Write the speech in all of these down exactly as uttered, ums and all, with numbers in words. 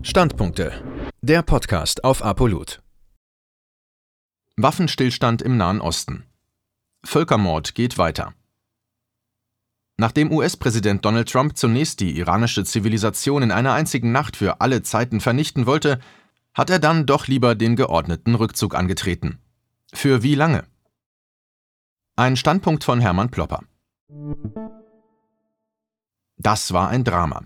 Standpunkte. Der Podcast auf Apollut. Waffenstillstand im Nahen Osten. Völkermord geht weiter. Nachdem U S-Präsident Donald Trump zunächst die iranische Zivilisation in einer einzigen Nacht für alle Zeiten vernichten wollte, hat er dann doch lieber den geordneten Rückzug angetreten. Für wie lange? Ein Standpunkt von Hermann Plopper. Das war ein Drama.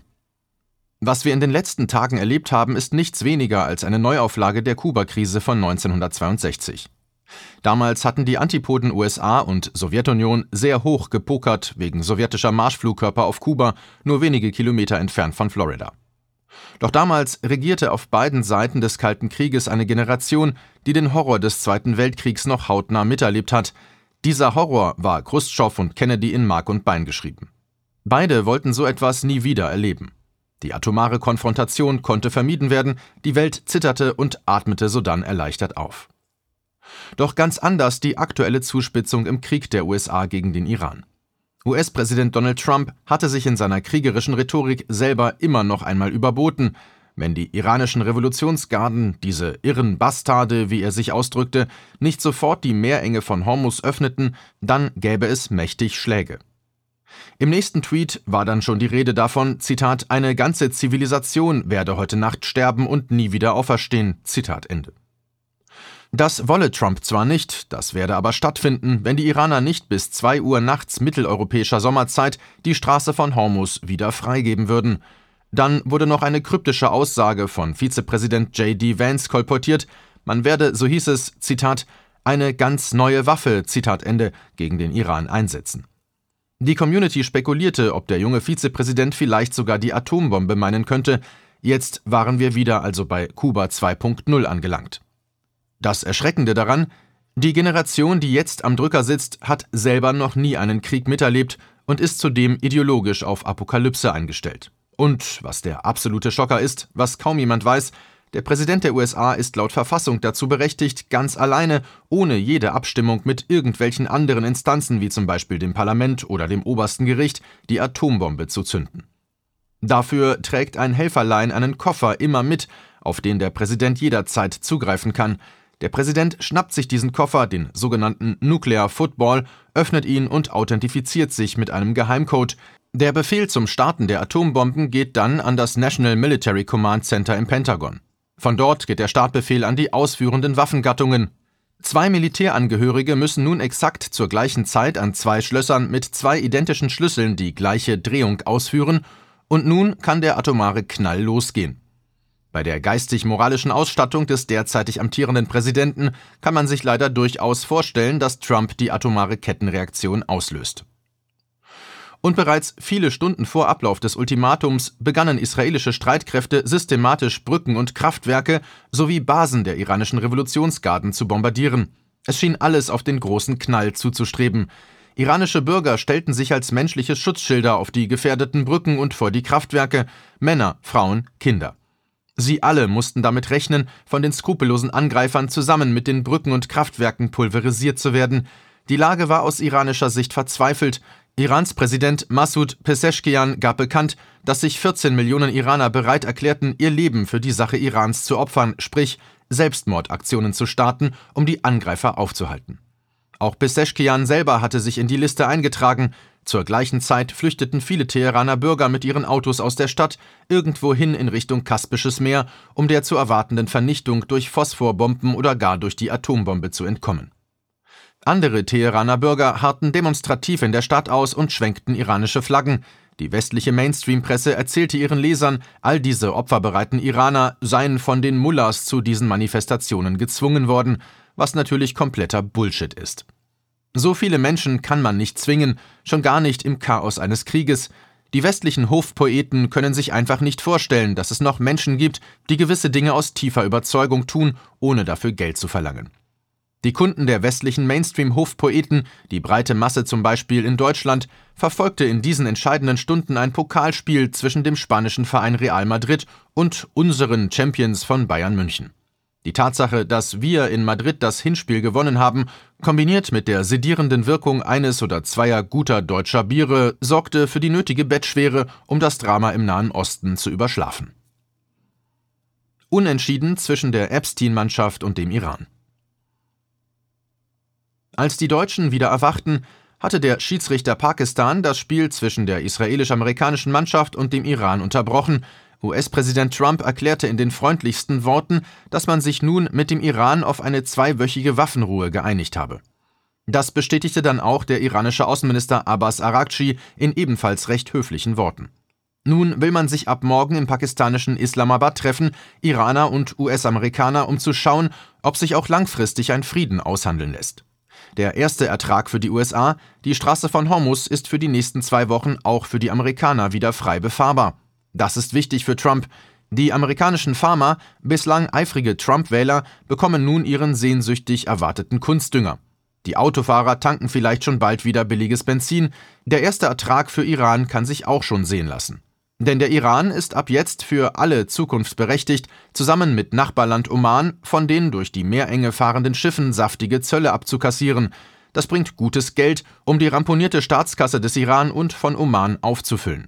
Was wir in den letzten Tagen erlebt haben, ist nichts weniger als eine Neuauflage der Kuba-Krise von neunzehnhundertzweiundsechzig. Damals hatten die Antipoden U S A und Sowjetunion sehr hoch gepokert wegen sowjetischer Marschflugkörper auf Kuba, nur wenige Kilometer entfernt von Florida. Doch damals regierte auf beiden Seiten des Kalten Krieges eine Generation, die den Horror des Zweiten Weltkriegs noch hautnah miterlebt hat. Dieser Horror war Chruschtschow und Kennedy in Mark und Bein geschrieben. Beide wollten so etwas nie wieder erleben. Die atomare Konfrontation konnte vermieden werden, die Welt zitterte und atmete sodann erleichtert auf. Doch ganz anders die aktuelle Zuspitzung im Krieg der U S A gegen den Iran. U S-Präsident Donald Trump hatte sich in seiner kriegerischen Rhetorik selber immer noch einmal überboten. Wenn die iranischen Revolutionsgarden, diese irren Bastarde, wie er sich ausdrückte, nicht sofort die Meerenge von Hormuz öffneten, dann gäbe es mächtig Schläge. Im nächsten Tweet war dann schon die Rede davon, Zitat, eine ganze Zivilisation werde heute Nacht sterben und nie wieder auferstehen, Zitat Ende. Das wolle Trump zwar nicht, das werde aber stattfinden, wenn die Iraner nicht bis zwei Uhr nachts mitteleuropäischer Sommerzeit die Straße von Hormuz wieder freigeben würden. Dann wurde noch eine kryptische Aussage von Vizepräsident J D Vance kolportiert, man werde, so hieß es, Zitat, eine ganz neue Waffe, Zitat Ende, gegen den Iran einsetzen. Die Community spekulierte, ob der junge Vizepräsident vielleicht sogar die Atombombe meinen könnte. Jetzt waren wir wieder also bei Kuba zwei Punkt null angelangt. Das Erschreckende daran, die Generation, die jetzt am Drücker sitzt, hat selber noch nie einen Krieg miterlebt und ist zudem ideologisch auf Apokalypse eingestellt. Und, was der absolute Schocker ist, was kaum jemand weiß, der Präsident der U S A ist laut Verfassung dazu berechtigt, ganz alleine, ohne jede Abstimmung mit irgendwelchen anderen Instanzen wie zum Beispiel dem Parlament oder dem obersten Gericht, die Atombombe zu zünden. Dafür trägt ein Helferlein einen Koffer immer mit, auf den der Präsident jederzeit zugreifen kann. Der Präsident schnappt sich diesen Koffer, den sogenannten Nuclear Football, öffnet ihn und authentifiziert sich mit einem Geheimcode. Der Befehl zum Starten der Atombomben geht dann an das National Military Command Center im Pentagon. Von dort geht der Startbefehl an die ausführenden Waffengattungen. Zwei Militärangehörige müssen nun exakt zur gleichen Zeit an zwei Schlössern mit zwei identischen Schlüsseln die gleiche Drehung ausführen und nun kann der atomare Knall losgehen. Bei der geistig-moralischen Ausstattung des derzeitig amtierenden Präsidenten kann man sich leider durchaus vorstellen, dass Trump die atomare Kettenreaktion auslöst. Und bereits viele Stunden vor Ablauf des Ultimatums begannen israelische Streitkräfte systematisch Brücken und Kraftwerke sowie Basen der iranischen Revolutionsgarden zu bombardieren. Es schien alles auf den großen Knall zuzustreben. Iranische Bürger stellten sich als menschliche Schutzschilder auf die gefährdeten Brücken und vor die Kraftwerke, Männer, Frauen, Kinder. Sie alle mussten damit rechnen, von den skrupellosen Angreifern zusammen mit den Brücken und Kraftwerken pulverisiert zu werden. Die Lage war aus iranischer Sicht verzweifelt. Irans Präsident Massoud Pezeshkian gab bekannt, dass sich vierzehn Millionen Iraner bereit erklärten, ihr Leben für die Sache Irans zu opfern, sprich Selbstmordaktionen zu starten, um die Angreifer aufzuhalten. Auch Pezeshkian selber hatte sich in die Liste eingetragen. Zur gleichen Zeit flüchteten viele Teheraner Bürger mit ihren Autos aus der Stadt irgendwohin in Richtung Kaspisches Meer, um der zu erwartenden Vernichtung durch Phosphorbomben oder gar durch die Atombombe zu entkommen. Andere Teheraner Bürger harrten demonstrativ in der Stadt aus und schwenkten iranische Flaggen. Die westliche Mainstream-Presse erzählte ihren Lesern, all diese opferbereiten Iraner seien von den Mullahs zu diesen Manifestationen gezwungen worden, was natürlich kompletter Bullshit ist. So viele Menschen kann man nicht zwingen, schon gar nicht im Chaos eines Krieges. Die westlichen Hofpoeten können sich einfach nicht vorstellen, dass es noch Menschen gibt, die gewisse Dinge aus tiefer Überzeugung tun, ohne dafür Geld zu verlangen. Die Kunden der westlichen Mainstream-Hofpoeten, die breite Masse zum Beispiel in Deutschland, verfolgte in diesen entscheidenden Stunden ein Pokalspiel zwischen dem spanischen Verein Real Madrid und unseren Champions von Bayern München. Die Tatsache, dass wir in Madrid das Hinspiel gewonnen haben, kombiniert mit der sedierenden Wirkung eines oder zweier guter deutscher Biere, sorgte für die nötige Bettschwere, um das Drama im Nahen Osten zu überschlafen. Unentschieden zwischen der Epstein-Mannschaft und dem Iran. Als die Deutschen wieder erwachten, hatte der Schiedsrichter Pakistan das Spiel zwischen der israelisch-amerikanischen Mannschaft und dem Iran unterbrochen. U S-Präsident Trump erklärte in den freundlichsten Worten, dass man sich nun mit dem Iran auf eine zweiwöchige Waffenruhe geeinigt habe. Das bestätigte dann auch der iranische Außenminister Abbas Araghchi in ebenfalls recht höflichen Worten. Nun will man sich ab morgen im pakistanischen Islamabad treffen, Iraner und U S-Amerikaner, um zu schauen, ob sich auch langfristig ein Frieden aushandeln lässt. Der erste Ertrag für die U S A, die Straße von Hormuz, ist für die nächsten zwei Wochen auch für die Amerikaner wieder frei befahrbar. Das ist wichtig für Trump. Die amerikanischen Farmer, bislang eifrige Trump-Wähler, bekommen nun ihren sehnsüchtig erwarteten Kunstdünger. Die Autofahrer tanken vielleicht schon bald wieder billiges Benzin. Der erste Ertrag für Iran kann sich auch schon sehen lassen. Denn der Iran ist ab jetzt für alle Zukunft berechtigt, zusammen mit Nachbarland Oman von den durch die Meerenge fahrenden Schiffen saftige Zölle abzukassieren. Das bringt gutes Geld, um die ramponierte Staatskasse des Iran und von Oman aufzufüllen.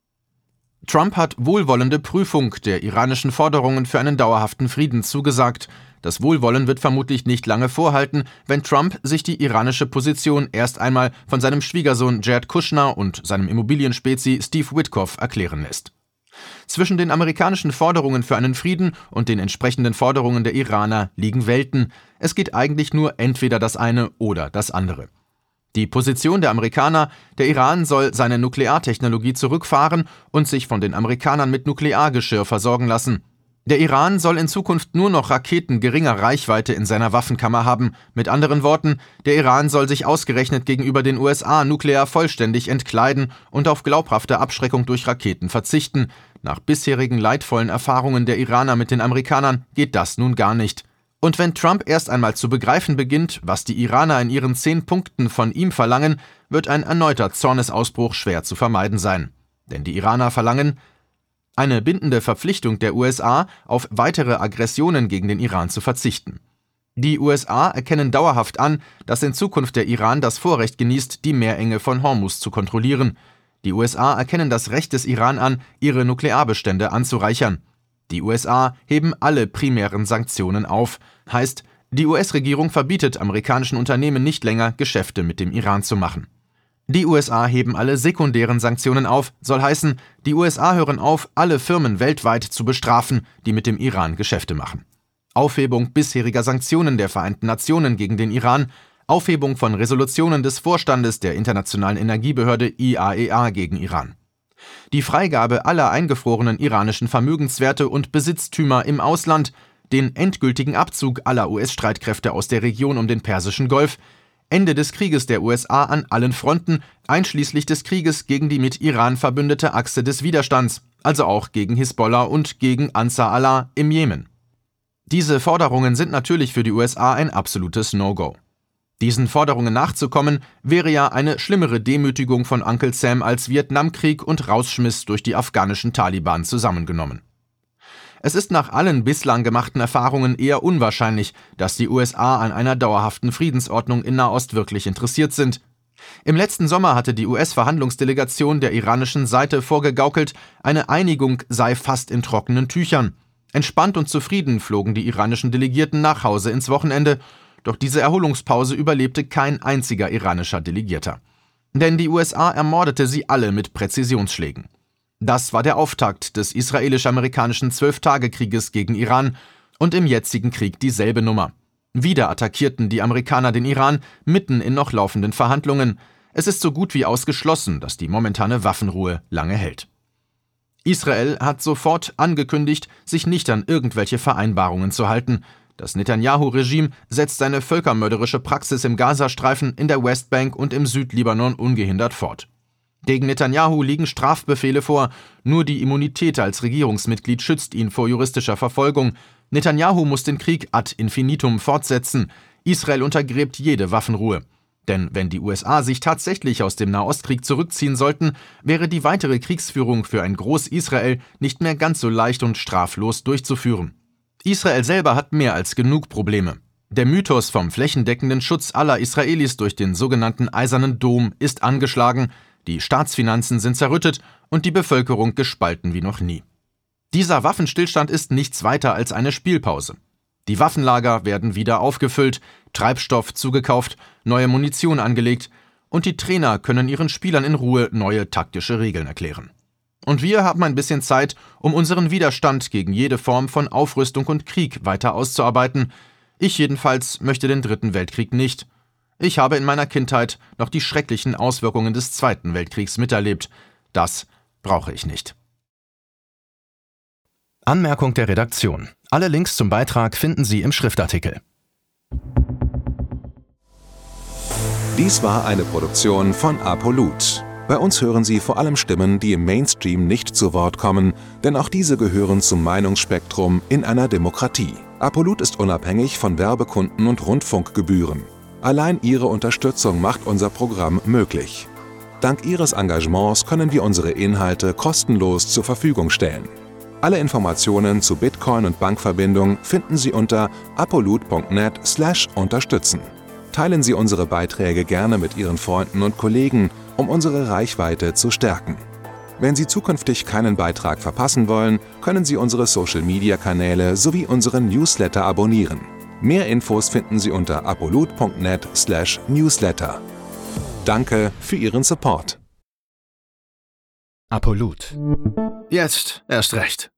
Trump hat wohlwollende Prüfung der iranischen Forderungen für einen dauerhaften Frieden zugesagt. Das Wohlwollen wird vermutlich nicht lange vorhalten, wenn Trump sich die iranische Position erst einmal von seinem Schwiegersohn Jared Kushner und seinem Immobilienspezi Steve Witkoff erklären lässt. Zwischen den amerikanischen Forderungen für einen Frieden und den entsprechenden Forderungen der Iraner liegen Welten. Es geht eigentlich nur entweder das eine oder das andere. Die Position der Amerikaner: Der Iran soll seine Nukleartechnologie zurückfahren und sich von den Amerikanern mit Nukleargeschirr versorgen lassen. Der Iran soll in Zukunft nur noch Raketen geringer Reichweite in seiner Waffenkammer haben. Mit anderen Worten, der Iran soll sich ausgerechnet gegenüber den U S A nuklear vollständig entkleiden und auf glaubhafte Abschreckung durch Raketen verzichten. Nach bisherigen leidvollen Erfahrungen der Iraner mit den Amerikanern geht das nun gar nicht. Und wenn Trump erst einmal zu begreifen beginnt, was die Iraner in ihren zehn Punkten von ihm verlangen, wird ein erneuter Zornesausbruch schwer zu vermeiden sein. Denn die Iraner verlangen eine bindende Verpflichtung der U S A, auf weitere Aggressionen gegen den Iran zu verzichten. Die U S A erkennen dauerhaft an, dass in Zukunft der Iran das Vorrecht genießt, die Meerenge von Hormuz zu kontrollieren. Die U S A erkennen das Recht des Iran an, ihre Nuklearbestände anzureichern. Die U S A heben alle primären Sanktionen auf. Heißt, die U S-Regierung verbietet amerikanischen Unternehmen nicht länger, Geschäfte mit dem Iran zu machen. Die U S A heben alle sekundären Sanktionen auf, soll heißen, die U S A hören auf, alle Firmen weltweit zu bestrafen, die mit dem Iran Geschäfte machen. Aufhebung bisheriger Sanktionen der Vereinten Nationen gegen den Iran, Aufhebung von Resolutionen des Vorstandes der Internationalen Energiebehörde I A E A gegen Iran. Die Freigabe aller eingefrorenen iranischen Vermögenswerte und Besitztümer im Ausland, den endgültigen Abzug aller U S-Streitkräfte aus der Region um den Persischen Golf, Ende des Krieges der U S A an allen Fronten, einschließlich des Krieges gegen die mit Iran verbündete Achse des Widerstands, also auch gegen Hisbollah und gegen Ansar Allah im Jemen. Diese Forderungen sind natürlich für die U S A ein absolutes No-Go. Diesen Forderungen nachzukommen, wäre ja eine schlimmere Demütigung von Uncle Sam als Vietnamkrieg und Rausschmiss durch die afghanischen Taliban zusammengenommen. Es ist nach allen bislang gemachten Erfahrungen eher unwahrscheinlich, dass die U S A an einer dauerhaften Friedensordnung in Nahost wirklich interessiert sind. Im letzten Sommer hatte die U S-Verhandlungsdelegation der iranischen Seite vorgegaukelt, eine Einigung sei fast in trockenen Tüchern. Entspannt und zufrieden flogen die iranischen Delegierten nach Hause ins Wochenende, doch diese Erholungspause überlebte kein einziger iranischer Delegierter. Denn die U S A ermordete sie alle mit Präzisionsschlägen. Das war der Auftakt des israelisch-amerikanischen Zwölftagekrieges gegen Iran und im jetzigen Krieg dieselbe Nummer. Wieder attackierten die Amerikaner den Iran mitten in noch laufenden Verhandlungen. Es ist so gut wie ausgeschlossen, dass die momentane Waffenruhe lange hält. Israel hat sofort angekündigt, sich nicht an irgendwelche Vereinbarungen zu halten. Das Netanyahu-Regime setzt seine völkermörderische Praxis im Gazastreifen, in der Westbank und im Südlibanon ungehindert fort. Gegen Netanyahu liegen Strafbefehle vor, nur die Immunität als Regierungsmitglied schützt ihn vor juristischer Verfolgung. Netanyahu muss den Krieg ad infinitum fortsetzen. Israel untergräbt jede Waffenruhe. Denn wenn die U S A sich tatsächlich aus dem Nahostkrieg zurückziehen sollten, wäre die weitere Kriegsführung für ein Groß-Israel nicht mehr ganz so leicht und straflos durchzuführen. Israel selber hat mehr als genug Probleme. Der Mythos vom flächendeckenden Schutz aller Israelis durch den sogenannten Eisernen Dom ist angeschlagen, die Staatsfinanzen sind zerrüttet und die Bevölkerung gespalten wie noch nie. Dieser Waffenstillstand ist nichts weiter als eine Spielpause. Die Waffenlager werden wieder aufgefüllt, Treibstoff zugekauft, neue Munition angelegt und die Trainer können ihren Spielern in Ruhe neue taktische Regeln erklären. Und wir haben ein bisschen Zeit, um unseren Widerstand gegen jede Form von Aufrüstung und Krieg weiter auszuarbeiten. Ich jedenfalls möchte den Dritten Weltkrieg nicht. Ich habe in meiner Kindheit noch die schrecklichen Auswirkungen des Zweiten Weltkriegs miterlebt. Das brauche ich nicht. Anmerkung der Redaktion. Alle Links zum Beitrag finden Sie im Schriftartikel. Dies war eine Produktion von Apolut. Bei uns hören Sie vor allem Stimmen, die im Mainstream nicht zu Wort kommen, denn auch diese gehören zum Meinungsspektrum in einer Demokratie. Apolut ist unabhängig von Werbekunden und Rundfunkgebühren. Allein Ihre Unterstützung macht unser Programm möglich. Dank Ihres Engagements können wir unsere Inhalte kostenlos zur Verfügung stellen. Alle Informationen zu Bitcoin und Bankverbindung finden Sie unter apolut punkt net slash unterstützen. Teilen Sie unsere Beiträge gerne mit Ihren Freunden und Kollegen, um unsere Reichweite zu stärken. Wenn Sie zukünftig keinen Beitrag verpassen wollen, können Sie unsere Social-Media-Kanäle sowie unseren Newsletter abonnieren. Mehr Infos finden Sie unter apolut punkt net slash newsletter. Danke für Ihren Support. Apolut. Jetzt erst recht.